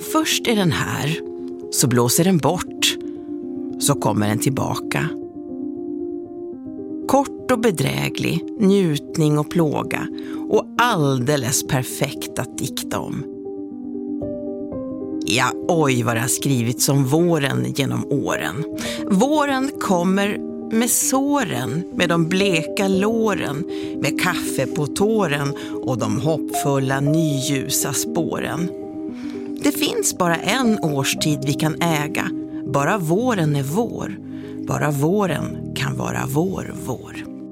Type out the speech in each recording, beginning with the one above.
Först är den här, så blåser den bort, så kommer den tillbaka. Kort och bedräglig, njutning och plåga och alldeles perfekt att dikta om. Ja, oj vad det har skrivits om våren genom åren. Våren kommer med såren, med de bleka låren, med kaffe på tåren och de hoppfulla nyljusa spåren. Det finns bara en årstid vi kan äga. Bara våren är vår. Bara våren kan vara vår.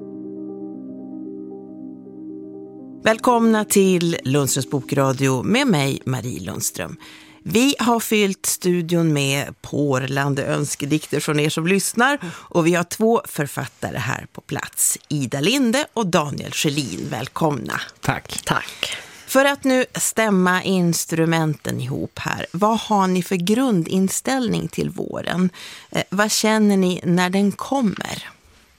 Välkomna till Lundströms bokradio med mig, Marie Lundström. Vi har fyllt studion med porlande önskedikter från er som lyssnar och vi har 2 författare här på plats. Ida Linde och Daniel Sjölin. Välkomna. Tack. För att nu stämma instrumenten ihop här, vad har ni för grundinställning till våren? Vad känner ni när den kommer?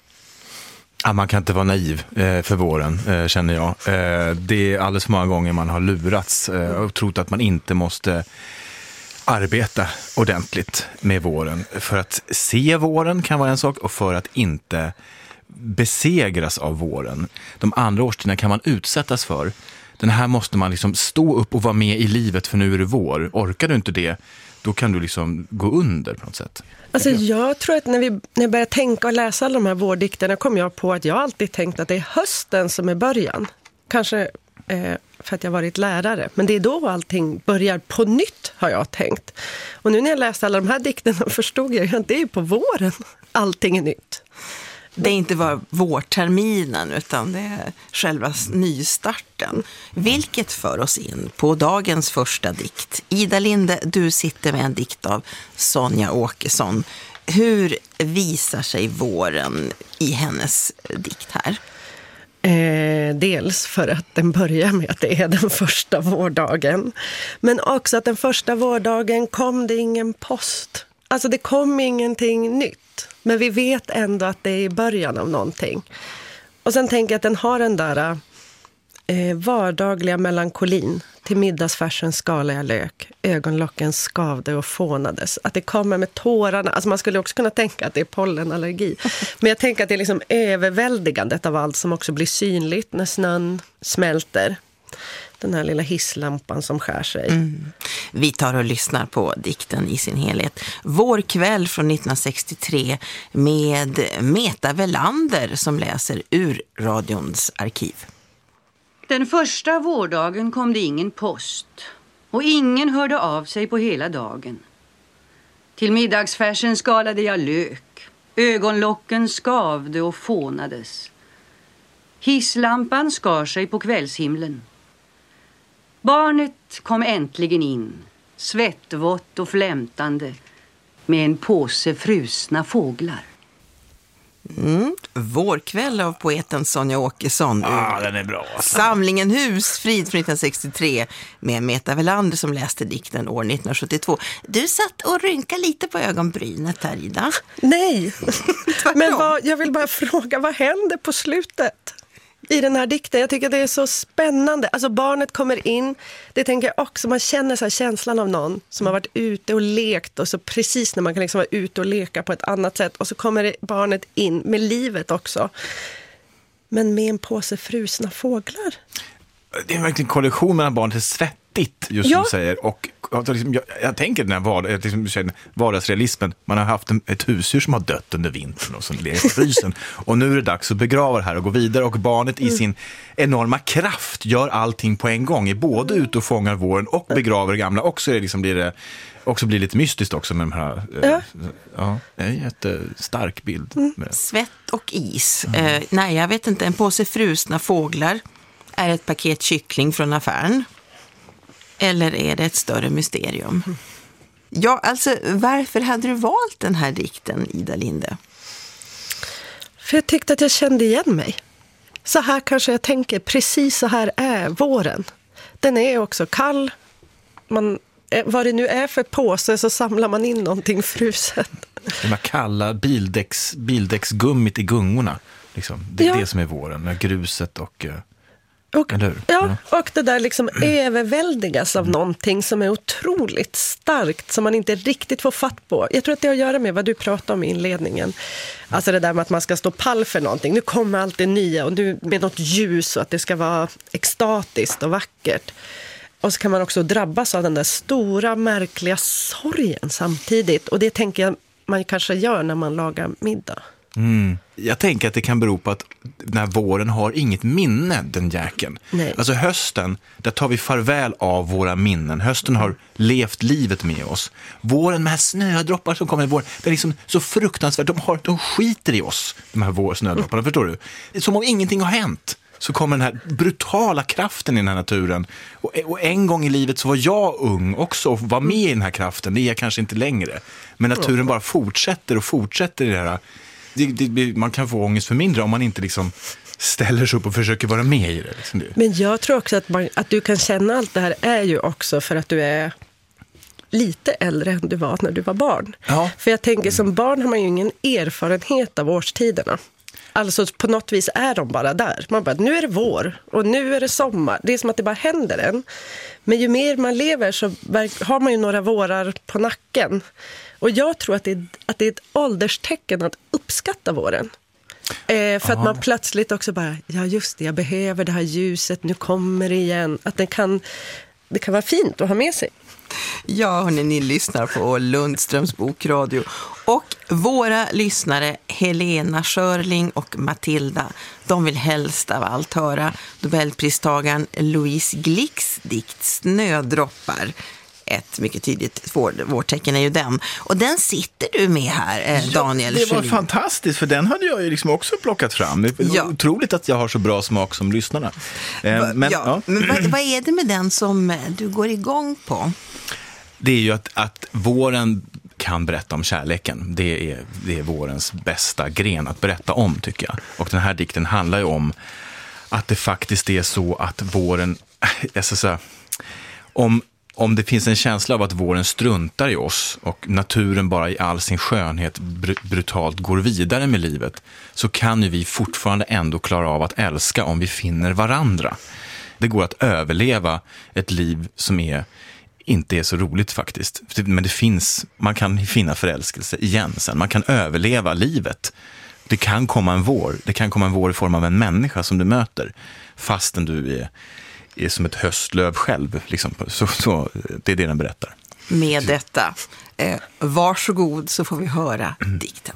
Ja, man kan inte vara naiv för våren, känner jag. Det är alldeles många gånger man har lurats och trott att man inte måste arbeta ordentligt med våren. För att se våren kan vara en sak och för att inte besegras av våren. De andra årstiderna kan man utsättas för. Den här måste man liksom stå upp och vara med i livet för nu är det vår. Orkar du inte det, då kan du liksom gå under på något sätt. Alltså jag tror att när jag börjar tänka och läsa alla de här vårdikterna kom jag på att jag alltid tänkt att det är hösten som är början. Kanske för att jag varit lärare. Men det är då allting börjar på nytt har jag tänkt. Och nu när jag läste alla de här dikterna förstod jag att det är på våren allting är nytt. Det är inte bara vårterminen utan det är själva nystarten. Vilket för oss in på dagens första dikt. Ida Linde, du sitter med en dikt av Sonja Åkesson. Hur visar sig våren i hennes dikt här? Dels för att den börjar med att det är den första vårdagen. Men också att den första vårdagen kom det ingen post. Alltså det kom ingenting nytt. Men vi vet ändå att det är i början av någonting. Och sen tänker jag att den har den där vardagliga melankolin. Till middagsfärsen skalade jag lök. Ögonlocken skavde och fånades. Att det kommer med tårarna. Alltså man skulle också kunna tänka att det är pollenallergi. Men jag tänker att det är liksom överväldigandet av allt som också blir synligt när snön smälter. Den här lilla hisslampan som skär sig. Vi tar och lyssnar på dikten i sin helhet. Vår kväll från 1963 med Meta Velander som läser ur radions arkiv. Den första vårdagen kom det ingen post och ingen hörde av sig på hela dagen. Till middagsfärsen skalade jag lök. Ögonlocken skavde och fånades. Hisslampan skar sig på kvällshimlen. Barnet kom äntligen in, svettvått och flämtande, med en påse frusna fåglar. Vårkväll av poeten Sonja Åkesson. Den är bra. Samlingen Husfrid från 1963 med Meta Velander som läste dikten år 1972. Du satt och rynkade lite på ögonbrynet här, Ida. Nej, men jag vill bara fråga, vad händer på slutet? I den här dikten, jag tycker att det är så spännande. Alltså barnet kommer in, det tänker jag också, man känner så här känslan av någon som har varit ute och lekt och så precis när man kan liksom vara ute och leka på ett annat sätt och så kommer barnet in med livet också. Men med en påse frusna fåglar. Det är verkligen en kollektion mellan barnet är svettigt, just som du säger. Och jag tänker den här vardagsrealismen. Man har haft ett husdjur som har dött under vintern och som legat i frysen. Och nu är det dags att begrava det här och gå vidare. Och barnet i sin enorma kraft gör allting på en gång. Är både ute och fångar våren och begraver det gamla. Och så är det liksom, blir det lite mystiskt också med de här. Ja, det är en jättestark bild. Svett och is. Nej, jag vet inte. En påse frusna fåglar är ett paket kyckling från affären. Eller är det ett större mysterium? Ja, alltså varför hade du valt den här dikten, Ida Linde? För jag tyckte att jag kände igen mig. Så här kanske jag tänker, precis så här är våren. Den är också kall. Vad det nu är för påse så samlar man in någonting fruset. De här kalla bildäcksgummit i gungorna. Liksom. Det är det som är våren, med gruset och... Och, eller hur? ja, och det där liksom överväldigas av någonting som är otroligt starkt, som man inte riktigt får fatt på. Jag tror att det har att göra med vad du pratade om i inledningen. Alltså det där med att man ska stå pall för någonting. Nu kommer allt det nya och nu med något ljus och att det ska vara extatiskt och vackert. Och så kan man också drabbas av den där stora, märkliga sorgen samtidigt. Och det tänker jag man kanske gör när man lagar middag. Jag tänker att det kan bero på att den här våren har inget minne, den jäkeln. Nej. Alltså hösten, där tar vi farväl av våra minnen. Hösten har levt livet med oss. Våren med här snödroppar som kommer i vår, det är liksom så fruktansvärt. De skiter i oss, de här snödropparna, förstår du? Det är som om ingenting har hänt. Så kommer den här brutala kraften i den här naturen. Och en gång i livet så var jag ung också och var med i den här kraften. Det är jag kanske inte längre. Men naturen bara fortsätter och fortsätter i det här. Man kan få ångest för mindre om man inte liksom ställer sig upp och försöker vara med i det. Liksom. Men jag tror också att du kan känna allt det här är ju också för att du är lite äldre än du var när du var barn. Ja. För jag tänker som barn har man ju ingen erfarenhet av årstiderna. Alltså på något vis är de bara där. Man bara, nu är det vår och nu är det sommar. Det är som att det bara händer en. Men ju mer man lever så har man ju några vårar på nacken. Och jag tror att det är ett ålderstecken att uppskatta våren. För att man plötsligt också bara, ja just det, jag behöver det här ljuset, nu kommer det igen. Att det kan vara fint att ha med sig. Ja, hörni, ni lyssnar på Lundströms bokradio. Och våra lyssnare, Helena Schörling och Matilda, de vill helst av allt höra Nobelpristagaren Louise Glicks dikt Snödroppar. Ett mycket tydligt vårtecken är ju den. Och den sitter du med här, Daniel Det var Schörling. Fantastiskt, för den hade jag ju liksom också plockat fram. Det är otroligt att jag har så bra smak som lyssnarna. Men vad är det med den som du går igång på? Det är ju att våren kan berätta om kärleken. Det är vårens bästa gren att berätta om, tycker jag. Och den här dikten handlar ju om att det faktiskt är så att våren... Om det finns en känsla av att våren struntar i oss och naturen bara i all sin skönhet brutalt går vidare med livet, så kan ju vi fortfarande ändå klara av att älska om vi finner varandra. Det går att överleva ett liv som inte är så roligt faktiskt. Men man kan finna förälskelse igen sen. Man kan överleva livet. Det kan komma en vår. Det kan komma en vår i form av en människa som du möter, fastän du är som ett höstlöv själv. Liksom. Så det är det den berättar. Med detta, varsågod så får vi höra dikten.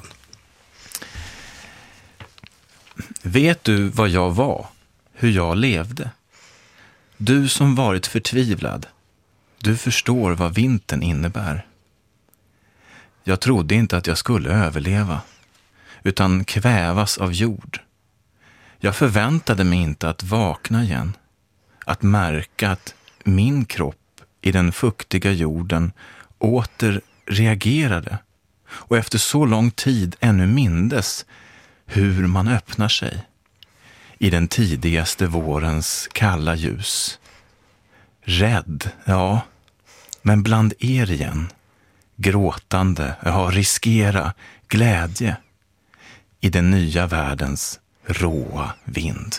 Vet du vad jag var? Hur jag levde? Du som varit förtvivlad. Du förstår vad vintern innebär. Jag trodde inte att jag skulle överleva, utan kvävas av jord. Jag förväntade mig inte att vakna igen. Att märka att min kropp i den fuktiga jorden åter reagerade och efter så lång tid ännu mindes hur man öppnar sig i den tidigaste vårens kalla ljus. Rädd, ja, men bland er igen, gråtande, riskera glädje i den nya världens råa vind.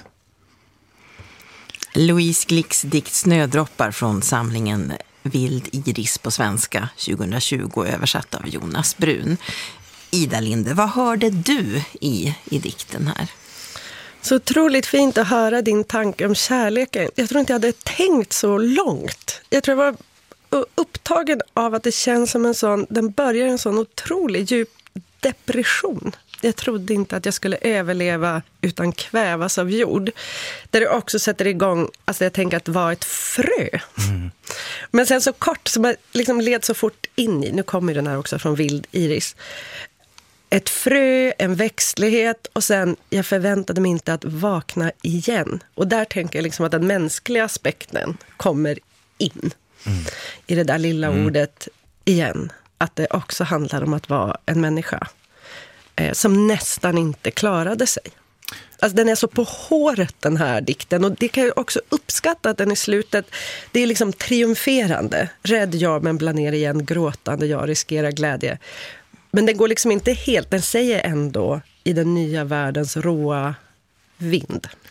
Louise Glicks dikt Snödroppar från samlingen Vild Iris på svenska 2020, översatt av Jonas Brun. Ida Linde, vad hörde du i dikten här? Så otroligt fint att höra din tanke om kärleken. Jag tror inte jag hade tänkt så långt. Jag tror jag var upptagen av att det känns som den börjar en sån otroligt djup depression. Jag trodde inte att jag skulle överleva utan kvävas av jord. Där det också sätter igång, alltså jag tänker att vara ett frö. Mm. Men sen så kort, som jag liksom led så fort in i, nu kommer den här också från Vild Iris. Ett frö, en växtlighet och sen, jag förväntade mig inte att vakna igen. Och där tänker jag liksom att den mänskliga aspekten kommer in i det där lilla ordet igen. Att det också handlar om att vara en människa som nästan inte klarade sig. Alltså den är så på håret, den här dikten. Och det kan jag också uppskatta att den i slutet, det är liksom triumferande. Rädd jag, men bland er igen, gråtande jag, riskerar glädje. Men den går liksom inte helt, den säger ändå i den nya världens råa vind.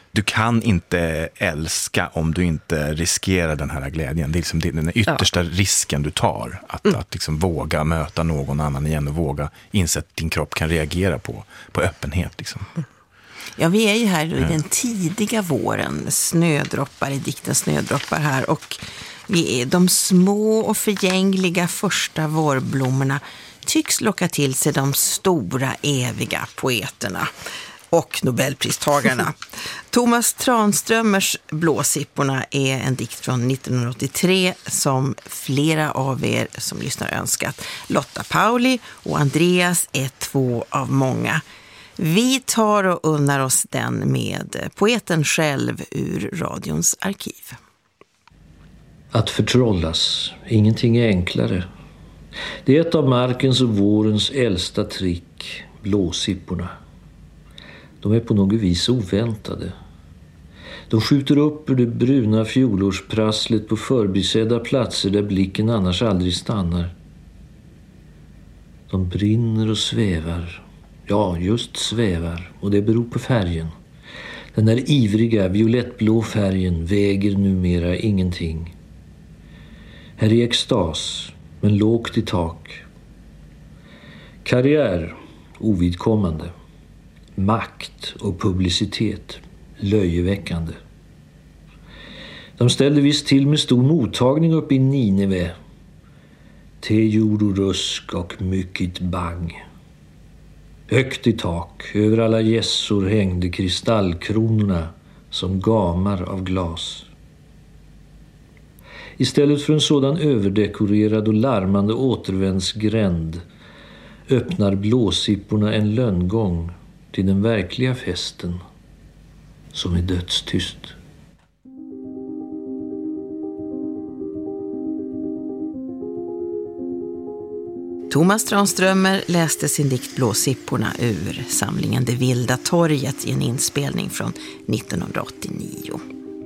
du kan inte älska om du inte riskerar den här glädjen. Det är liksom den yttersta risken du tar. Att liksom våga möta någon annan igen och våga inse att din kropp kan reagera på öppenhet. Liksom. Ja, vi är ju här i den tidiga våren, snödroppar i dikten Snödroppar här, och vi är de små och förgängliga första vårblommorna tycks locka till sig de stora eviga poeterna och Nobelpristagarna. Thomas Tranströmers Blåsipporna är en dikt från 1983 som flera av er som lyssnar önskat. Lotta Pauli och Andreas är 2 av många. Vi tar och unnar oss den med poeten själv ur radions arkiv. Att förtrollas, ingenting är enklare. Det är ett av markens och vårens äldsta trick, blåsipporna. De är på något vis oväntade. De skjuter upp ur det bruna fjolårsprasslet på förbisedda platser där blicken annars aldrig stannar. De brinner och svävar. Ja, just svävar, och det beror på färgen. Den där ivriga violettblå färgen väger numera ingenting. Här är extas, men lågt i tak. Karriär, ovidkommande. Makt och publicitet, löjeväckande. De ställde visst till med stor mottagning upp i Nineve. Tejord och rusk och mycket bang. Högt i tak, över alla gässor hängde kristallkronorna som gamar av glas. Istället för en sådan överdekorerad och larmande återvändsgränd öppnar blåsipporna en lönngång till den verkliga festen som är dödstyst. Thomas Tranströmer läste sin dikt Blåsipporna ur samlingen Det vilda torget i en inspelning från 1989.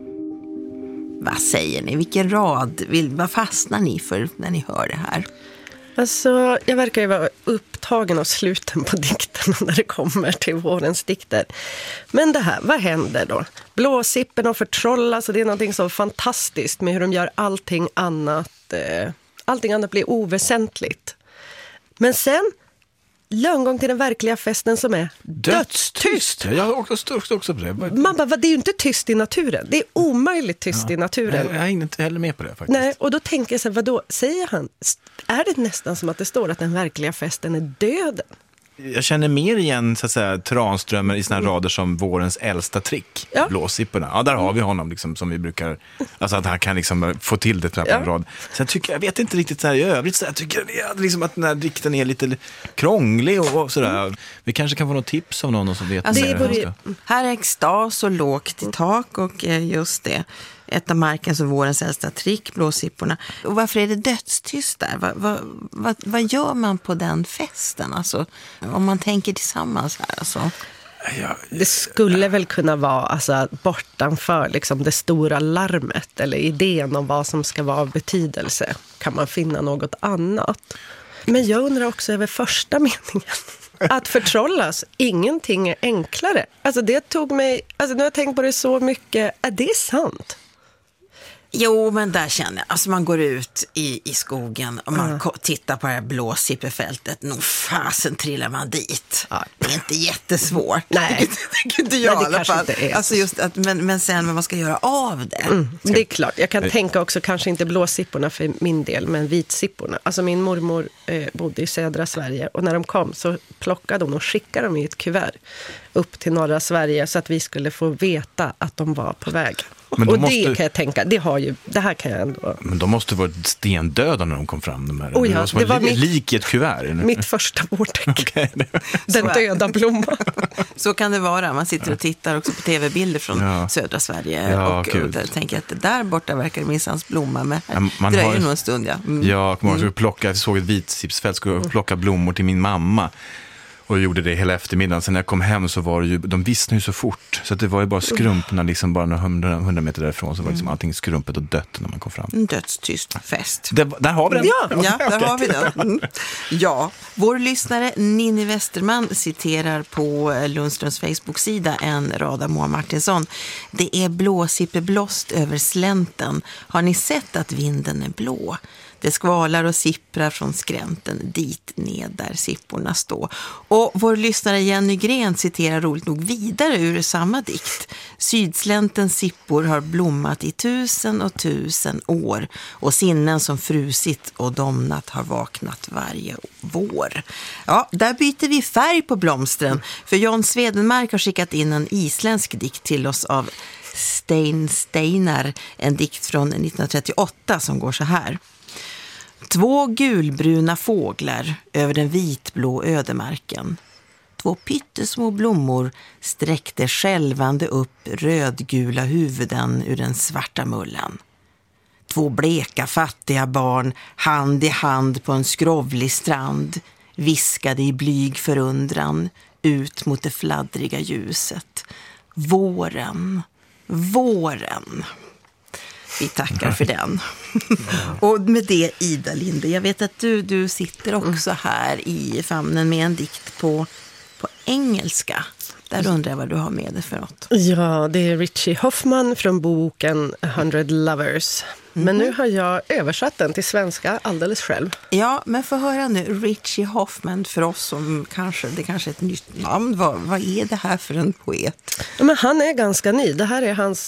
Vad säger ni? Vilken rad? Vad fastnar ni för när ni hör det här? Alltså, jag verkar ju vara upptagen av sluten på dikten när det kommer till vårens dikter. Men det här, vad händer då? Blåsipporna och förtrollas, och det är någonting så fantastiskt med hur de gör allting annat blir oväsentligt. Men sen, lönngång till den verkliga festen som är dödstyst. Jag har också på det. Man bara, det är ju inte tyst i naturen. Det är omöjligt tyst i naturen. Jag är inte heller med på det faktiskt. Nej, och då tänker jag så här, vadå, säger han? Är det nästan som att det står att den verkliga festen är döden? Jag känner mer igen så att säga Tranströmer i såna rader som vårens äldsta trick, Blåsipporna. Ja, där har vi honom liksom, som vi brukar, alltså att han kan liksom få till det på en rad. Sen tycker jag vet inte riktigt så här i övrigt, så jag tycker liksom att den här dikten är lite krånglig och sådär. Vi kanske kan få något tips av någon som vet mer. Här är extas och lågt i tak, och just det. Ett av markens och vårens äldsta trick, Blåsipporna. Och varför är det dödstyst där? Vad gör man på den festen? Alltså, om man tänker tillsammans här. Alltså. Det skulle väl kunna vara alltså, bortanför liksom, det stora larmet eller idén om vad som ska vara av betydelse. Kan man finna något annat? Men jag undrar också över första meningen. Att förtrollas, ingenting är enklare. Alltså det tog mig, alltså nu har jag tänkt på det så mycket. Är det sant? Jo, men där känner jag, alltså man går ut i skogen och man tittar på det här blåsipperfältet, nog fasen trillar man dit. Det är inte jättesvårt. Nej, det kan inte jag i alla fall. Alltså just att, men sen vad man ska göra av det. Det är klart, jag kan tänka också kanske inte blåsipporna för min del, men vitsipporna. Alltså min mormor bodde i södra Sverige, och när de kom så plockade hon och skickade dem i ett kuvert upp till norra Sverige så att vi skulle få veta att de var på väg. Men och det kan jag tänka, det här kan jag ändå. Men de måste vara stendöda när de kom fram. De här. Det var lik i ett kuvert. Mitt första vårtecken. Den döda blomman. Så kan det vara. Man sitter och tittar också på tv-bilder från södra Sverige. Och tänker att det där borta verkar minstans blomma. Men här dröjer nog en stund. Jag såg ett vitsipsfält, skulle plocka blommor till min mamma. Och gjorde det hela eftermiddagen. Sen när jag kom hem så var det ju, de vissnade ju så fort. Så att det var ju bara skrumpna, liksom bara några 100 meter därifrån så var liksom allting skrumpet och dött när man kom fram. En dödstyst fest. Där har vi den. Ja, där har vi den. Mm. Ja, vår lyssnare Ninni Westerman citerar på Lundströms Facebook-sida en rad av Moa Martinsson. Det är blåsippeblåst över slänten. Har ni sett att vinden är blå? Det skvalar och sipprar från skränten dit ned där sipporna står. Och vår lyssnare Jenny Gren citerar roligt nog vidare ur samma dikt. Sydsläntens sippor har blommat i 1000 och 1000 år och sinnen som frusit och domnat har vaknat varje vår. Ja, där byter vi färg på blomstren för John Svedenmark har skickat in en isländsk dikt till oss av Steinar, en dikt från 1938 som går så här. 2 gulbruna fåglar över den vitblå ödemarken. 2 pyttesmå blommor sträckte skälvande upp rödgula huvuden ur den svarta mullen. 2 bleka fattiga barn hand i hand på en skrovlig strand viskade i blyg förundran ut mot det fladdriga ljuset. Våren, våren. Vi tackar för den. Och med det, Ida Linde, jag vet att du sitter också här i famnen med en dikt på engelska. Där undrar jag vad du har med dig för något. Ja, det är Richie Hoffman från boken 100 Lovers. Men nu har jag översatt den till svenska alldeles själv. Ja, men få höra nu. Richie Hoffman för oss som det kanske är ett nytt namn. Vad är det här för en poet? Ja, men han är ganska ny. Det här är hans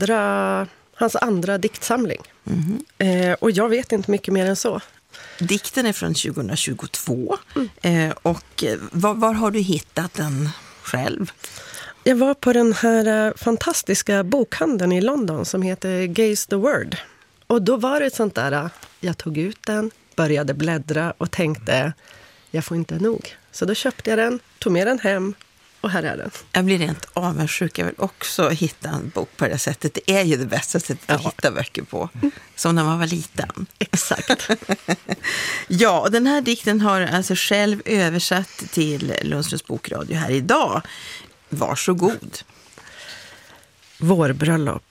andra diktsamling. Och jag vet inte mycket mer än så. Dikten är från 2022. Och var har du hittat den själv? Jag var på den här fantastiska bokhandeln i London som heter Gaze the Word. Och då var det ett sånt där, jag tog ut den, började bläddra och tänkte, jag får inte nog. Så då köpte jag den, tog med den hem och här är den. Jag blir rent avundsjuk. Jag vill också hitta en bok på det sättet. Det är ju det bästa sättet att hitta böcker på. Som när man var liten. Exakt. Ja, och den här dikten har alltså själv översatt till Lundströms bokradio här idag. Varsågod. Vårbröllop.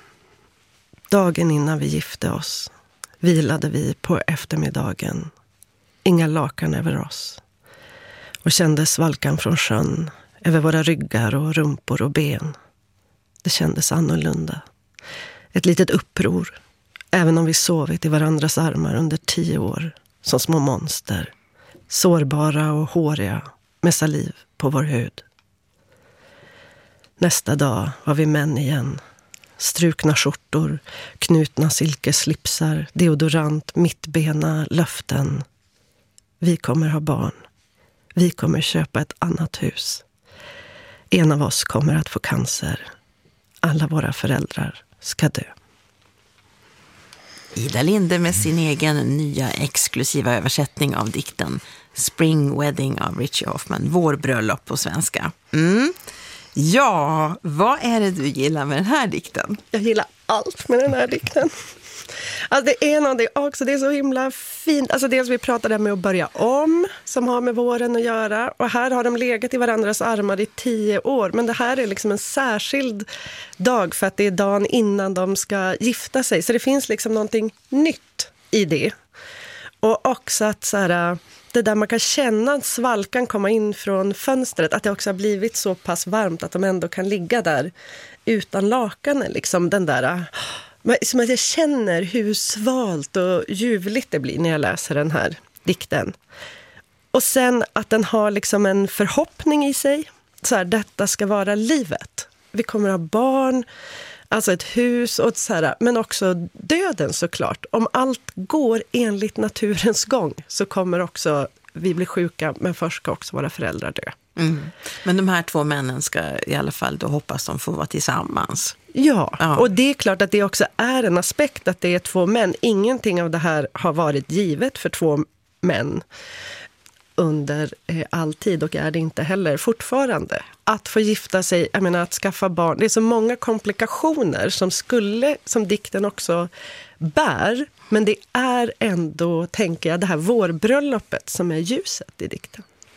Dagen innan vi gifte oss vilade vi på eftermiddagen. Inga lakan över oss. Och kände svalkan från sjön över våra ryggar och rumpor och ben. Det kändes annorlunda. Ett litet uppror, även om vi sovit i varandras armar under 10 år, som små monster, sårbara och håriga, med saliv på vår hud. Nästa dag var vi män igen. Strukna skjortor, knutna silkeslipsar, deodorant, mittbena, löften. Vi kommer ha barn. Vi kommer köpa ett annat hus. En av oss kommer att få cancer. Alla våra föräldrar ska dö. Ida Linde med sin egen nya exklusiva översättning av dikten Spring Wedding av Richie Hoffman. Vårbröllop på svenska. Ja, vad är det du gillar med den här dikten? Jag gillar allt med den här dikten. Alltså det är någonting också, det är så himla fint. Alltså dels vi pratade med att börja om, som har med våren att göra. Och här har de legat i varandras armar i 10 år. Men det här är liksom en särskild dag för att det är dagen innan de ska gifta sig. Så det finns liksom någonting nytt i det. Och också att så här, det där man kan känna svalkan komma in från fönstret. Att det också har blivit så pass varmt att de ändå kan ligga där utan lakanen. Liksom den där... Som att jag känner hur svalt och ljuvligt det blir när jag läser den här dikten. Och sen att den har liksom en förhoppning i sig. Så här, detta ska vara livet. Vi kommer ha barn, alltså ett hus och så här, men också döden såklart. Om allt går enligt naturens gång så kommer också vi bli sjuka, men först ska också våra föräldrar dö. Men de här 2 männen ska i alla fall då hoppas de får vara tillsammans. Ja, och det är klart att det också är en aspekt att det är 2 män. Ingenting av det här har varit givet för 2 män under all tid och är det inte heller fortfarande. Att få gifta sig, jag menar att skaffa barn, det är så många komplikationer som dikten också bär. Men det är ändå, tänker jag, det här vårbröllopet som är ljuset i dikten.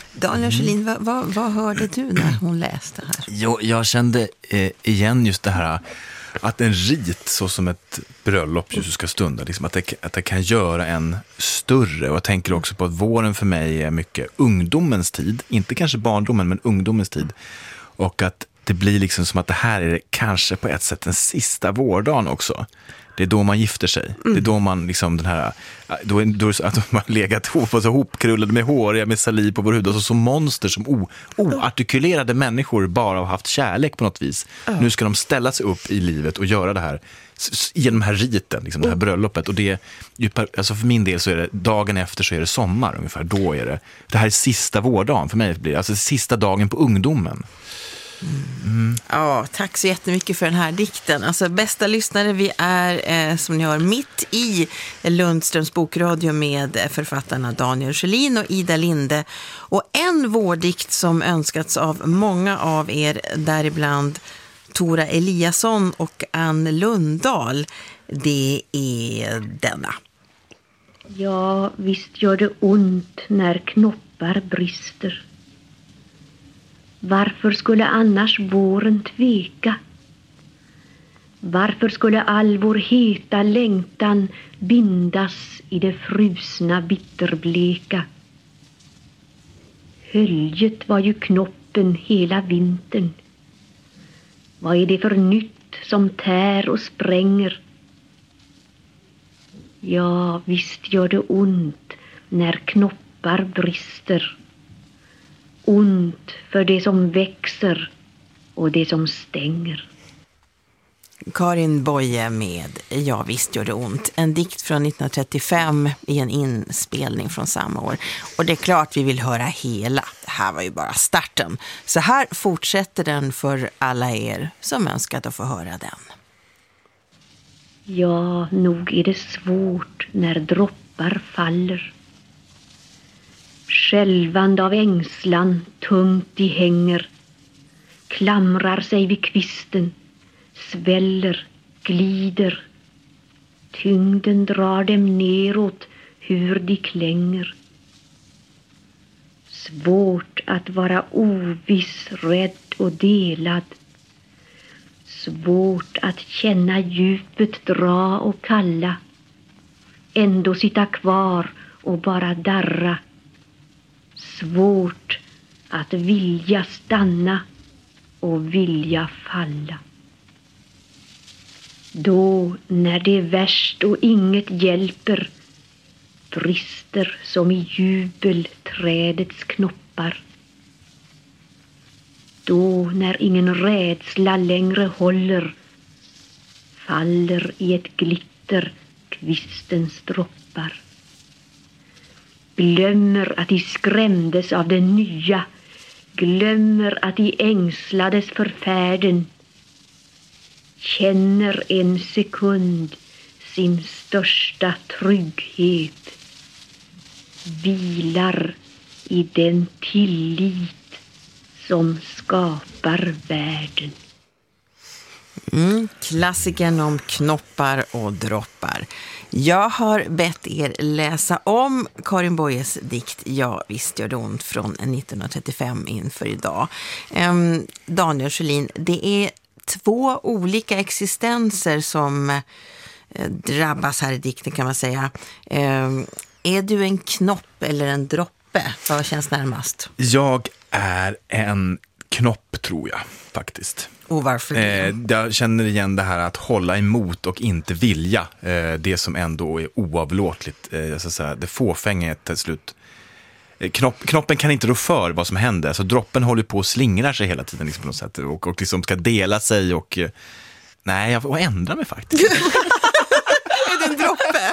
Daniel Sjölin, vad hörde du när hon läste här? Jo, jag kände igen just det här att en rit så som ett bröllop just ska stunda, liksom, att det kan göra en större. Och jag tänker också på att våren för mig är mycket ungdomens tid. Inte kanske barndomen, men ungdomens tid. Och att det blir liksom som att det här är kanske på ett sätt den sista vårdagen också. Det är då man gifter sig. Det är då man liksom den här, då är det så att man legat hopkrullade med hår, med saliv på vår hud, och så som monster, som oartikulerade människor bara har haft kärlek på något vis. Nu ska de ställa sig upp i livet och göra det här genom den här riten, liksom det här bröllopet. Och det, alltså för min del så är det dagen efter, så är det sommar ungefär. Då är det här är sista vårdagen för mig, blir alltså sista dagen på ungdomen. Ja, tack så jättemycket för den här dikten. Alltså, bästa lyssnare, vi är som ni hör mitt i Lundströms bokradio med författarna Daniel Sjölin och Ida Linde. Och en vårdikt som önskats av många av er, däribland Tora Eliasson och Ann Lundahl, det är denna. Ja, visst gör det ont när knoppar brister. Varför skulle annars våren tveka? Varför skulle all vår heta längtan bindas i det frusna bitterbleka? Höljet var ju knoppen hela vintern. Vad är det för nytt som tär och spränger? Ja, visst gör det ont när knoppar brister. Ont för det som växer och det som stänger. Karin Boye med Ja, visst gör det ont. En dikt från 1935 i en inspelning från samma år. Och det är klart vi vill höra hela. Det här var ju bara starten. Så här fortsätter den för alla er som önskat att få höra den. Ja, nog är det svårt när droppar faller. Skälvande av ängslan, tungt de hänger, klamrar sig vid kvisten, sväller, glider. Tyngden drar dem neråt hur de klänger. Svårt att vara oviss, rädd och delad. Svårt att känna djupet dra och kalla. Ändå sitta kvar och bara darra. Svårt att vilja stanna och vilja falla. Då när det är värst och inget hjälper, brister som i jubel trädets knoppar. Då när ingen rädsla längre håller, faller i ett glitter kvistens droppar. Glömmer att de skrämdes av det nya, glömmer att de ängslades för färden. Känner en sekund sin största trygghet, vilar i den tillit som skapar världen. Klassikern om knoppar och droppar. Jag har bett er läsa om Karin Boyes dikt Ja, visst gör det ont från 1935 inför idag. Daniel Sjölin, det är två olika existenser som drabbas här i dikten, kan man säga. Är du en knopp eller en droppe? Vad känns närmast? Jag är en knopp, tror jag, faktiskt. Och varför det? Jag känner igen det här att hålla emot och inte vilja. Det som ändå är oavlåtligt. Det fåfänga till slut. Knoppen kan inte rå för vad som händer. Så droppen håller på att slingra sig hela tiden liksom, på något sätt. Och liksom ska dela sig och... Nej, jag får ändra mig faktiskt. Är det en droppe?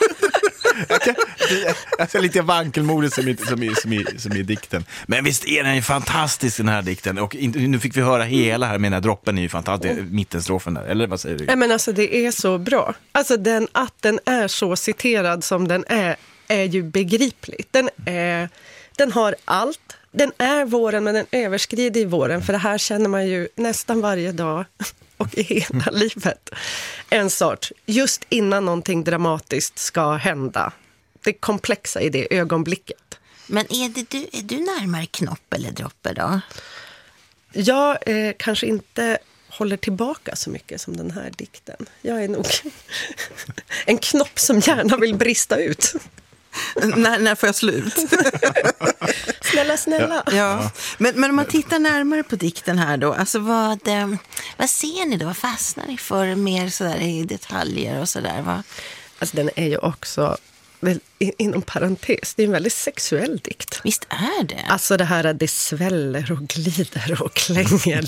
Jag är lite vankelmodig som i dikten. Men visst är den ju fantastisk, den här dikten. Och nu fick vi höra hela här, med den här droppen är ju fantastisk. Mittenstrofen där, eller vad säger du? Nej, men alltså det är så bra. Alltså att den är så citerad som den är ju begripligt. Den har allt. Den är våren, men den överskrider i våren. För det här känner man ju nästan varje dag och i hela livet. En sort, just innan någonting dramatiskt ska hända. Det komplexa i det ögonblicket. Men är du närmare knopp eller droppe då? Jag kanske inte håller tillbaka så mycket som den här dikten. Jag är nog en knopp som gärna vill brista ut. När får jag slut? Snälla. Ja. Men om man tittar närmare på dikten här då, alltså vad ser ni då? Vad fastnar ni för mer sådär i detaljer och sådär? Va? Alltså den är ju också, inom parentes, det är en väldigt sexuell dikt. Visst är det? Alltså det här att det sväller och glider och klänger,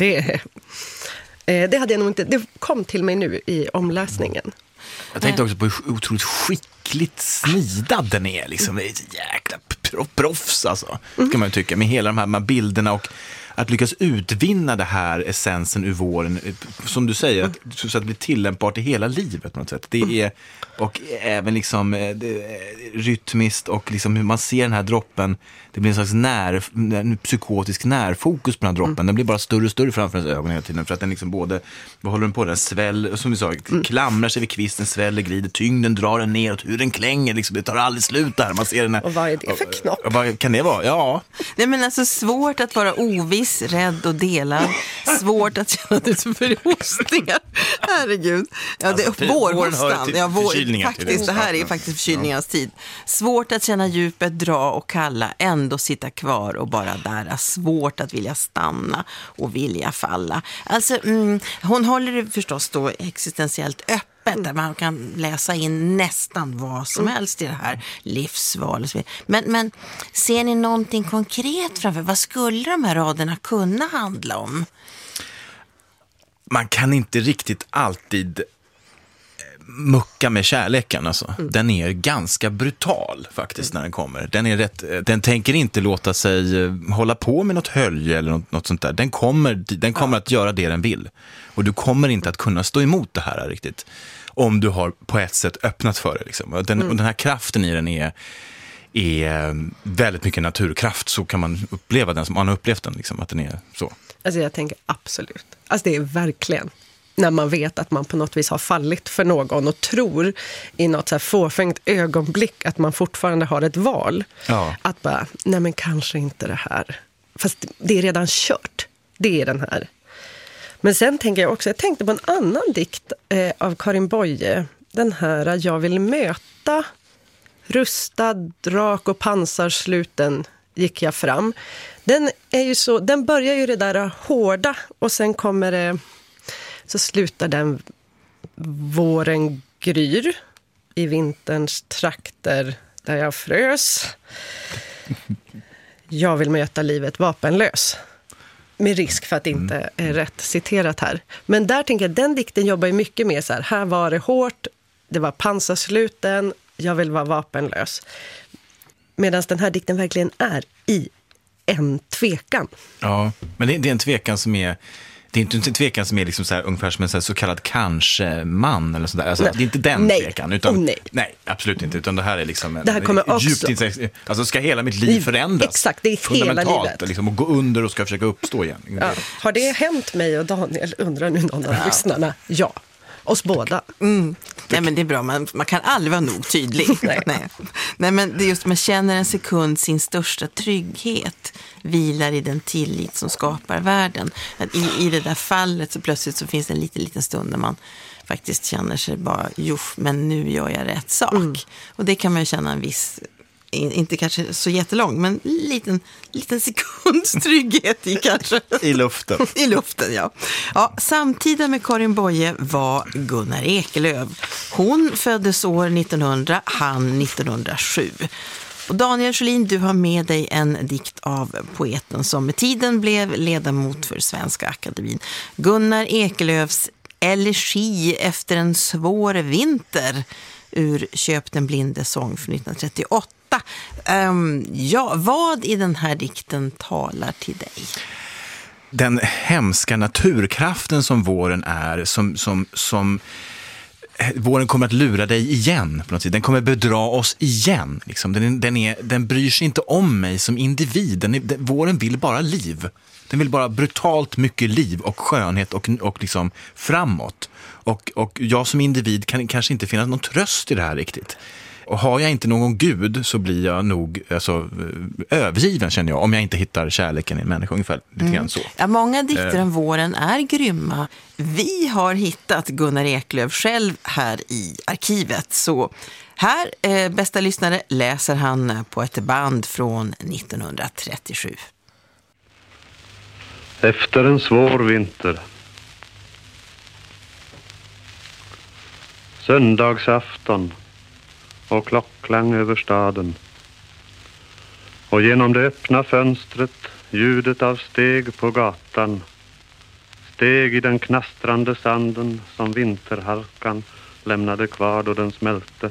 det hade jag nog inte, det kom till mig nu i omläsningen. Jag tänkte också på hur otroligt skickligt snidad den är. Liksom. Det är ett jäkla proffs, alltså, kan man ju tycka. Med hela de här bilderna och att lyckas utvinna det här essensen ur våren, som du säger, så att det blir tillämpbart i hela livet på något sätt. Det är, och även liksom rytmiskt och liksom hur man ser den här droppen, det blir en slags psykotisk närfokus på den här droppen. Den blir bara större och större framför ens ögon hela tiden, för att den liksom både, vad håller den på, den sväller, som vi sa, klamrar sig vid kvisten, sväller, glider, tyngden drar den neråt, hur den klänger, liksom, det tar aldrig slut där. Man ser den här, och vad är det för knopp? Vad kan det vara? Ja. Nej, men alltså svårt att vara oviss, rädd och delad. Svårt att känna ut förhostningar. Herregud. Ja, det är vårhostan. Ja, faktiskt, det här är faktiskt förkylningarnas tid. Svårt att känna djupet, dra och kalla, ändå sitta kvar och bara där. Svårt att vilja stanna och vilja falla. Alltså, hon håller det förstås då existentiellt öppet, där man kan läsa in nästan vad som helst i det här livsval och så vidare. Men ser ni någonting konkret framför? Vad skulle de här raderna kunna handla om? Man kan inte riktigt alltid mucka med kärleken, alltså. Den är ganska brutal faktiskt när den kommer. Den tänker inte låta sig hålla på med något hölje eller något sånt där. Den kommer att göra det den vill. Och du kommer inte att kunna stå emot det här riktigt, om du har på ett sätt öppnat för det. Liksom. Och den här kraften i den är väldigt mycket naturkraft, så kan man uppleva den som man har upplevt den, liksom, att den är så. Alltså jag tänker absolut. Alltså det är verkligen när man vet att man på något vis har fallit för någon och tror i något så här fåfängt ögonblick att man fortfarande har ett val. Ja. Att bara, nej men kanske inte det här. Fast det är redan kört. Det är den här. Men sen tänker jag också, jag tänkte på en annan dikt av Karin Boye. Den här, jag vill möta, rustad, rak och pansarsluten gick jag fram. Den börjar ju det där hårda och sen kommer det, så slutar den, våren gryr i vinterns trakter där jag frös. Jag vill möta livet vapenlös. Med risk för att inte är rätt citerat här. Men där tänker jag, den dikten jobbar ju mycket med så här. Här var det hårt, det var pansarsluten, jag vill vara vapenlös. Medan den här dikten verkligen är i en tvekan. Ja, men det är en tvekan som är... Det är inte en tvekan som är liksom så här, ungefär som en så kallad kanske-man eller sådär. Alltså, det är inte den tvekan. Utan, nej, absolut inte. Utan det här är liksom det här kommer också. Djupt, alltså ska hela mitt liv förändras. Exakt, det är hela livet. Liksom, och gå under och ska försöka uppstå igen. Ja. Har det hänt mig och Daniel, undrar nu någon av lyssnarna? Ja. Oss båda. Nej, men det är bra, man kan aldrig vara nog tydlig. Nej, men det är just, man känner en sekund sin största trygghet vilar i den tillit som skapar världen. Att i det där fallet så plötsligt så finns det en liten stund när man faktiskt känner sig bara, men nu gör jag rätt sak. Och det kan man ju känna en viss, inte kanske så jättelång, men liten sekunds trygghet i kanske. I luften. I luften, ja. Samtiden med Karin Boye var Gunnar Ekelöf. Hon föddes år 1900, han 1907. Och Daniel Sjölin, du har med dig en dikt av poeten som med tiden blev ledamot för Svenska Akademin. Gunnar Ekelöfs elegi efter en svår vinter ur Köp den blinde sång från 1938. Vad i den här dikten talar till dig? Den hemska naturkraften som våren är, som våren kommer att lura dig igen på något sätt. Den kommer bedra oss igen. Liksom. Den bryr sig inte om mig som individ. Våren vill bara liv. Den vill bara brutalt mycket liv och skönhet och liksom framåt. Och jag som individ kan kanske inte finna någon tröst i det här riktigt. Och har jag inte någon gud så blir jag nog övergiven, känner jag, om jag inte hittar kärleken i en människa, ungefär lite grann så. Ja, många dikter om våren är grymma. Vi har hittat Gunnar Eklöf själv här i arkivet, så här, bästa lyssnare, läser han på ett band från 1937. Efter en svår vinter. Söndagsafton och klockklang över staden. Och genom det öppna fönstret ljudet av steg på gatan. Steg i den knastrande sanden som vinterhalkan lämnade kvar då den smälte.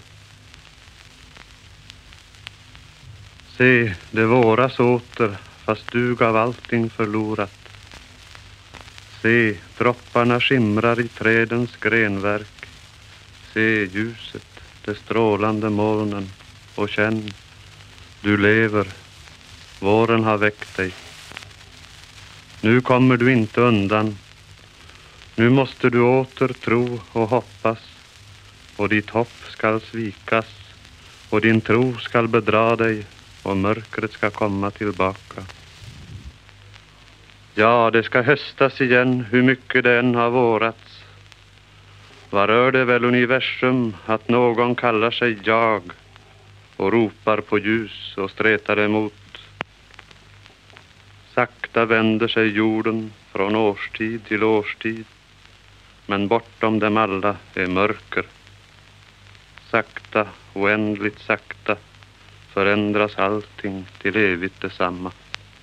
Se, det våras åter fast du gav allting förlorat. Se, dropparna skimrar i trädens grenverk. Se ljuset, de strålande molnen och känn, du lever, våren har väckt dig. Nu kommer du inte undan. Nu måste du åter tro och hoppas, och ditt hopp skall svikas, och din tro skall bedra dig, och mörkret ska komma tillbaka. Ja, det ska höstas igen, hur mycket det än har vårats. Vad rör det väl universum att någon kallar sig jag och ropar på ljus och stretar emot. Sakta vänder sig jorden från årstid till årstid, men bortom dem alla är mörker. Sakta, oändligt sakta förändras allting till evigt detsamma.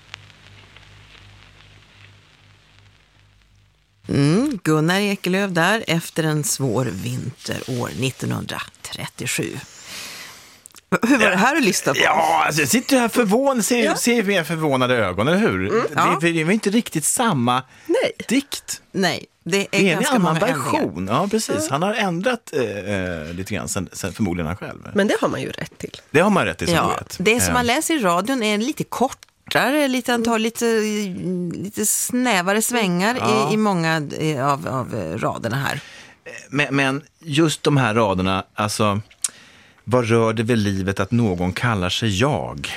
Gunnar Eklöf där, efter en svår vinter år 1937. Hur var det här att lyssna på? Ja, alltså, jag sitter här förvånad, ser mer förvånade ögon, eller hur? Det var inte riktigt samma dikt. Nej, det är ganska många version. Ja, precis. Han har ändrat lite grann sen förmodligen han själv. Men det har man ju rätt till. Det har man rätt till, som du vet. Det som man läser i radion är lite kortare, han tar lite snävare svängar i många av raderna här. Men just de här raderna, alltså, vad rör det väl livet att någon kallar sig jag?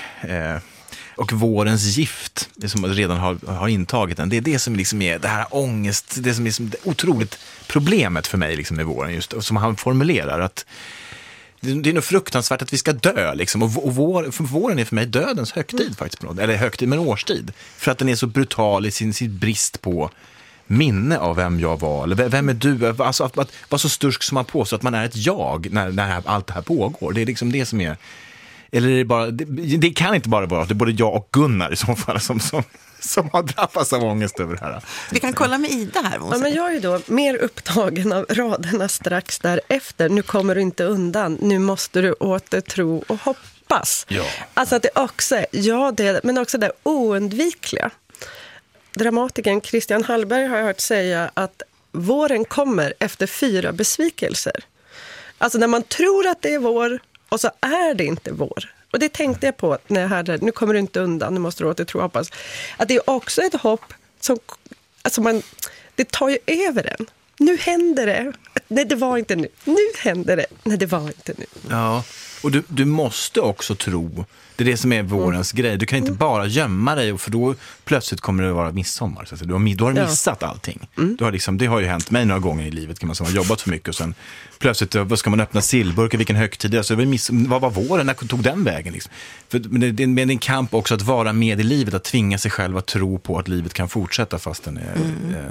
Och vårens gift, det som redan har intagit den, det är det som liksom är det här ångest, det som är liksom det otroligt problemet för mig liksom med våren, just som han formulerar, att det är nog fruktansvärt att vi ska dö liksom. Och våren är för mig dödens högtid faktiskt, eller högtid, men årstid, för att den är så brutal i sin brist på minne av vem jag var, eller vem är du, alltså att vara så stursk som man påstår att man är ett jag när allt det här pågår. Det är liksom det som är, eller är det bara, det kan inte bara vara att det är både jag och Gunnar i så fall som har drabbats av ångest över det här. Vi kan kolla med Ida här. Ja, men jag är då mer upptagen av raderna strax därefter. Nu kommer du inte undan. Nu måste du åter tro och hoppas. Ja. Alltså att det också, men också det oundvikliga. Dramatikern Christian Hallberg har jag hört säga att våren kommer efter 4 besvikelser. Alltså när man tror att det är vår och så är det inte vår. Och det tänkte jag på när jag hörde, nu kommer du inte undan, nu måste du åter tro och hoppas. Att det är också ett hopp som, alltså det tar ju över en. Nu händer det. Nej, det var inte nu. Nu händer det. Nej, det var inte nu. Ja, och du måste också tro. Det är det som är vårens grej. Du kan inte bara gömma dig, för då plötsligt kommer det vara midsommar. Så du har missat allting. Du har liksom, det har ju hänt mig några gånger i livet, kan man säga, har jobbat för mycket och sen plötsligt, vad ska man öppna sillburkar, vilken högtid, alltså, vad var våren, när tog den vägen liksom? Men det är en kamp också att vara med i livet, att tvinga sig själv att tro på att livet kan fortsätta fast den är...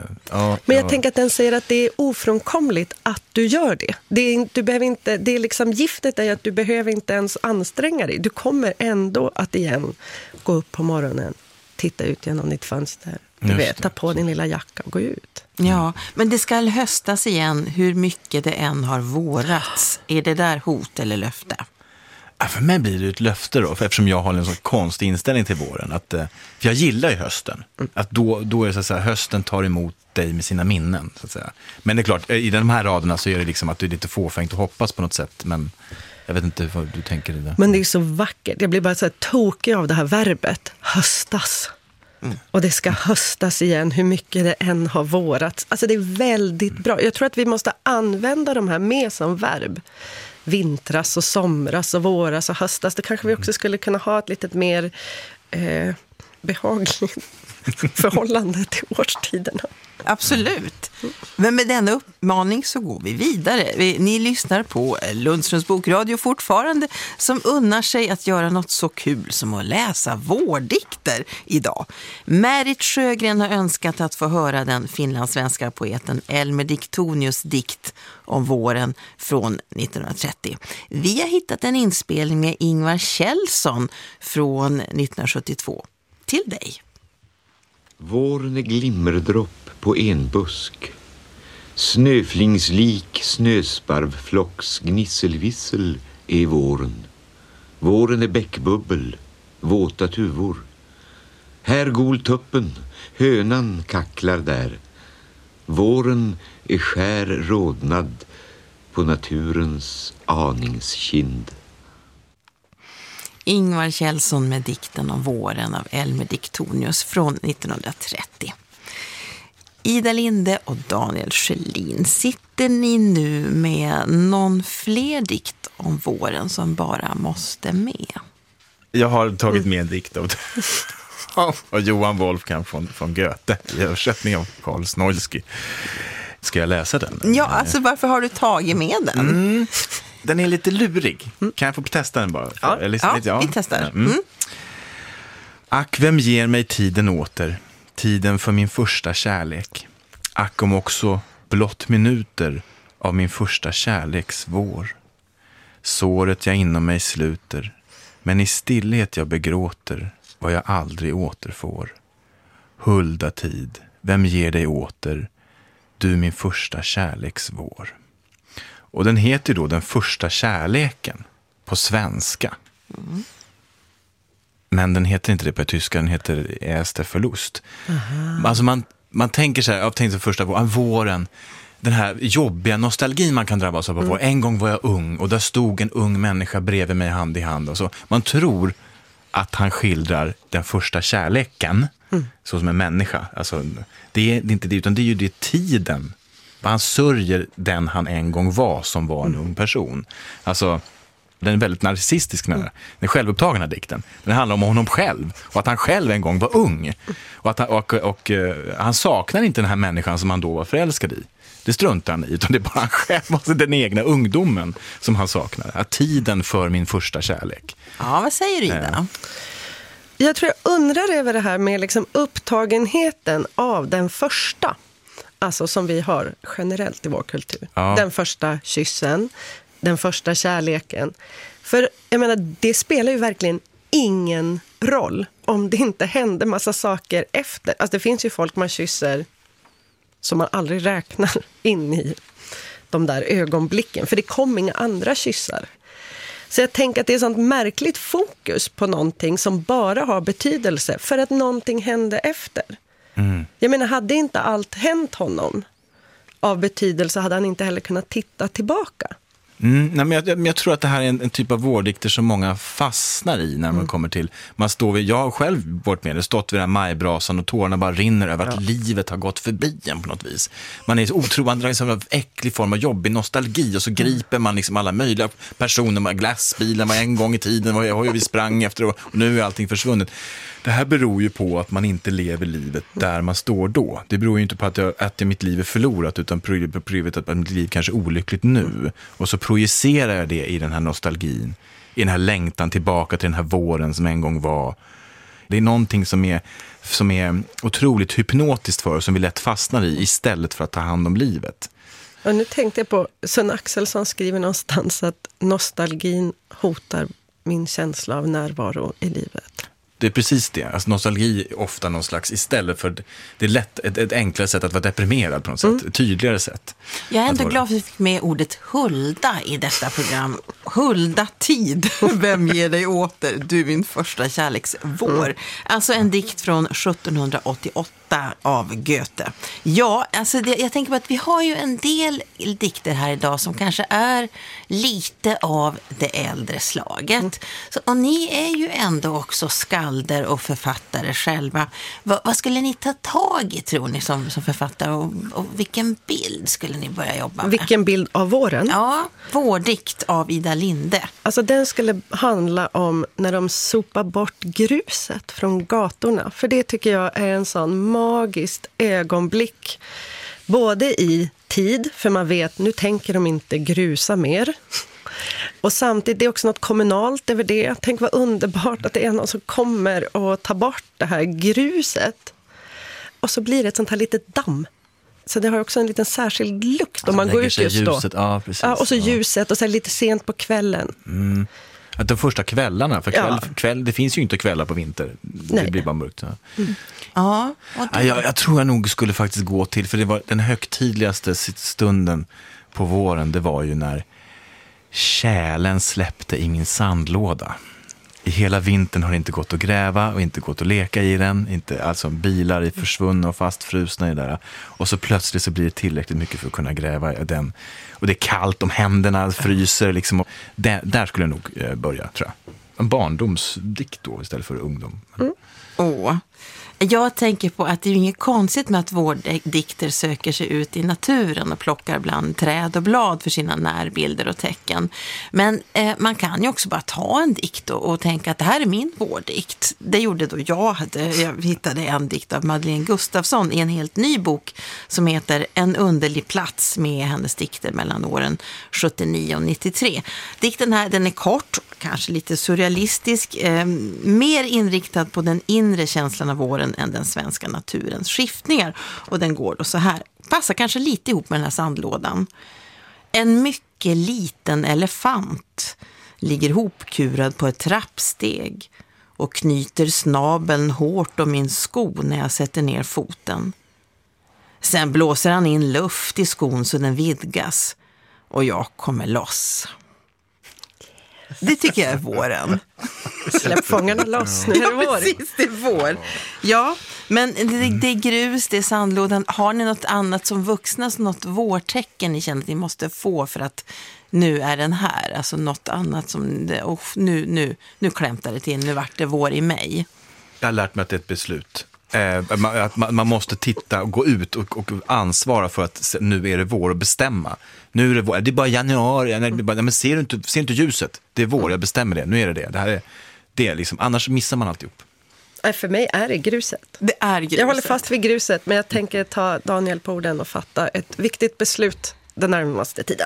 Men jag tänker att den säger att det är ofrånkomligt att du gör det. Du behöver inte, det är liksom giftet är att du behöver inte ens anstränga dig. Du kommer ändå att igen gå upp på morgonen, titta ut genom ditt fönster, ta på din lilla jacka och gå ut. Ja, men det ska höstas igen hur mycket det än har vårats. Är det där hot eller löfte? Ja, för mig blir det ett löfte då, för eftersom jag har en sån konstig inställning till våren. Att, för jag gillar ju hösten. Att då är det så att säga, hösten tar emot dig med sina minnen. Så att säga. Men det är klart, i de här raderna så är det liksom att du är lite fåfängt och hoppas på något sätt. Men jag vet inte vad du tänker i det. Men det är så vackert. Jag blir bara så här tokig av det här verbet. Höstas. Och det ska höstas igen hur mycket det än har vårats. Alltså det är väldigt bra. Jag tror att vi måste använda de här med som verb. vintras och somras och våras och höstas. Det kanske vi också skulle kunna ha ett lite mer behagligt förhållande till årstiderna. Absolut. Men med denna uppmaning så går vi vidare. Ni lyssnar på Lundströms bokradio fortfarande, som unnar sig att göra något så kul som att läsa vårdikter idag. Märit Sjögren har önskat att få höra den finlandssvenska poeten Elmer Diktonius dikt om våren från 1930. Vi har hittat en inspelning med Ingvar Kjellson från 1972. Till dig. Våren är glimmerdropp på en busk. Snöflingslik snösparvflocks gnisselvissel är våren. Våren är bäckbubbel, våta tuvor. Här gol tuppen, hönan kacklar där. Våren är skär rodnad på naturens aningskind. Ingvar Kjellson med dikten om våren av Elmer Diktonius från 1930. Ida Linde och Daniel Sjölin, sitter ni nu med någon fler dikt om våren som bara måste med? Jag har tagit med en dikt av Johan Wolfgang från Goethe i översättning av Karl Snoilsky. Ska jag läsa den? Ja, alltså varför har du tagit med den? Den är lite lurig. Kan jag få testa den bara? Ja, vi testar. Ack, vem ger mig tiden åter? Tiden för min första kärlek. Ack, om också blott minuter av min första kärleks vår. Såret jag inom mig sluter, men i stillhet jag begråter vad jag aldrig återfår. Hulda tid, vem ger dig åter? Du min första kärleks vår. Och den heter då Den första kärleken på svenska. Men den heter inte det på tyska, den heter Erste Verlust. Alltså man tänker så här, jag tänkte första våren, den här jobbiga nostalgin man kan drabbas av på vår. En gång var jag ung och där stod en ung människa bredvid mig hand i hand. Och så. Man tror att han skildrar den första kärleken så som en människa. Alltså, det är inte det, utan det är ju det tiden. Han sörjer den han en gång var som var en ung person. Alltså, den är väldigt narcissistisk, den självupptagna dikten. Den handlar om honom själv och att han själv en gång var ung. Och att han saknar inte den här människan som han då var förälskad i. Det struntar han i, utan det är bara han själv, alltså den egna ungdomen som han saknar. Att tiden för min första kärlek. Ja, vad säger du, Ida? Jag tror jag undrar över det här med liksom upptagenheten av den första. Alltså som vi har generellt i vår kultur. Ja. Den första kyssen, den första kärleken. För jag menar, det spelar ju verkligen ingen roll om det inte händer massa saker efter. Alltså det finns ju folk man kysser som man aldrig räknar in i de där ögonblicken. För det kommer inga andra kyssar. Så jag tänker att det är sånt märkligt fokus på någonting som bara har betydelse för att någonting hände efter. Jag menar, hade inte allt hänt honom av betydelse hade han inte heller kunnat titta tillbaka. Nej, men jag tror att det här är en typ av vårdikter som många fastnar i när man kommer till. Man står vid, jag har själv varit med, stått vid den här majbrasan och tårarna bara rinner över att livet har gått förbi en på något vis. Man är så otroligt som en äcklig form av jobbig nostalgi och så griper man liksom alla möjliga personer med glassbilar man en gång i tiden och vi sprang efter och nu är allting försvunnet. Det här beror ju på att man inte lever livet där man står då. Det beror ju inte på att mitt liv är förlorat utan på att mitt liv kanske är olyckligt nu. Och så projicerar jag det i den här nostalgin, i den här längtan tillbaka till den här våren som en gång var. Det är någonting som är otroligt hypnotiskt för oss, som vi lätt fastnar i istället för att ta hand om livet. Och nu tänkte jag på, Sven Axelsson skriver någonstans att nostalgin hotar min känsla av närvaro i livet. Det är precis det. Alltså nostalgi är ofta någon slags, istället för det är lätt ett enklare sätt att vara deprimerad på något sätt, ett tydligare sätt. Jag är ändå glad att vi fick med ordet Hulda i detta program. Hulda tid, vem ger dig åter, du min första kärleksvår. Alltså en dikt från 1788 av Goethe. Ja, alltså jag tänker på att vi har ju en del dikter här idag som kanske är lite av det äldre slaget. Så, och ni är ju ändå också skalder och författare själva. Vad skulle ni ta tag i, tror ni, som författare? Och vilken bild skulle ni börja jobba med? Vilken bild av våren? Ja, vår dikt av Ida Linde. Alltså den skulle handla om när de sopar bort gruset från gatorna. För det tycker jag är en sån magiskt ögonblick. Både i tid, för man vet, nu tänker de inte grusa mer. Och samtidigt, det är också något kommunalt över det. Tänk vad underbart att det är någon som kommer och tar bort det här gruset. Och så blir det ett sånt här litet damm. Så det har också en liten särskild lukt om man går ut just ljuset. då. Ja, precis. Ja, och så ljuset och så lite sent på kvällen. Att de första kvällarna, för kväll, det finns ju inte kvällar på vinter. Det blir bara mörkt. Ja. Jag tror jag nog skulle faktiskt gå till, för det var den högtidligaste stunden på våren, det var ju när tjälen släppte i min sandlåda. I hela vintern har det inte gått att gräva och inte gått att leka i den. Alltså bilar är försvunna och fastfrusna i det där. Och så plötsligt så blir det tillräckligt mycket för att kunna gräva i den. Och det är kallt om händerna, fryser liksom. Och där skulle jag nog börja, tror jag. En barndomsdikt då istället för ungdom. Jag tänker på att det är inget konstigt med att vårdikter söker sig ut i naturen och plockar bland träd och blad för sina närbilder och tecken. Men man kan ju också bara ta en dikt och tänka att det här är min vårdikt. Det gjorde då jag hittade en dikt av Madeleine Gustafsson i en helt ny bok som heter En underlig plats, med hennes dikter mellan åren 79 och 93. Dikten här, den är kort, kanske lite surrealistisk, mer inriktad på den inre känslan av våren än den svenska naturens skiftningar. Och den går då så här. Passar kanske lite ihop med den här sandlådan. En mycket liten elefant ligger hopkurad på ett trappsteg och knyter snabeln hårt om min sko när jag sätter ner foten. Sen blåser han in luft i skon så den vidgas och jag kommer loss. Det tycker jag är våren. Släpp fångarna loss, nu är det vår. Ja, precis, det är vår. Ja, men det är grus, det är sandlådan. Har ni något annat som vuxna, något vårtecken ni känner att ni måste få för att nu är den här? Alltså något annat som, nu klämtar det till, nu vart det vår i mig. Jag har lärt mig att det är ett beslut. Att man måste titta och gå ut och ansvara för att nu är det vår och bestämma. Nu är det vår, det är bara januari, men ser du inte ljuset? Det är vår, jag bestämmer det, nu är det. Det här är liksom, annars missar man alltihop. För mig är det gruset. Det är gruset. Jag håller fast vid gruset, men jag tänker ta Daniel på orden och fatta ett viktigt beslut den närmaste tiden.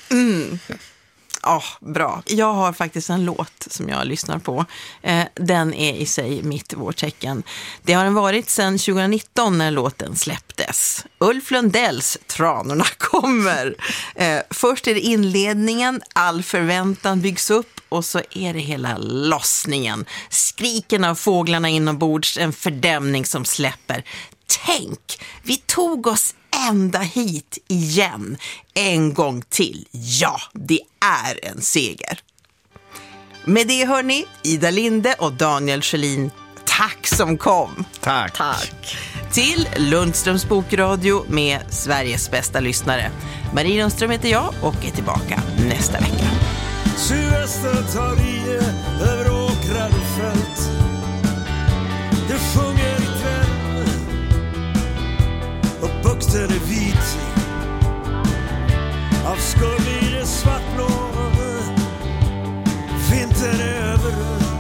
Ja, bra. Jag har faktiskt en låt som jag lyssnar på. Den är i sig mitt vårtecken. Det har den varit sedan 2019 när låten släpptes. Ulf Lundells Tranorna kommer. Först är det inledningen, all förväntan byggs upp och så är det hela lossningen. Skriken av fåglarna inombords, en fördämning som släpper. Tänk, vi tog oss ända hit igen. En gång till. Ja, det är en seger. Med det hörni, Ida Linde och Daniel Sjölin, tack som kom. Tack. Till Lundströms bokradio med Sveriges bästa lyssnare. Marie Lundström heter jag och är tillbaka nästa vecka. Sydvästen tar i över åkrar och fält. Det sjunger i träd och bukten är vit. Av skum i det svartblå. Vintern är över.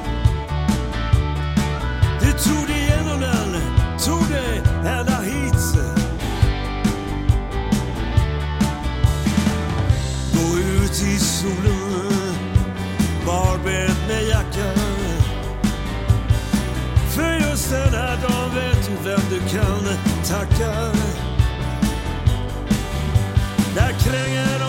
Du tog dig igenom den, tog dig ända hit. Gå ut i solen, barbent med jackan. För just den här dagen vet du vem du kan tacka. Där kränger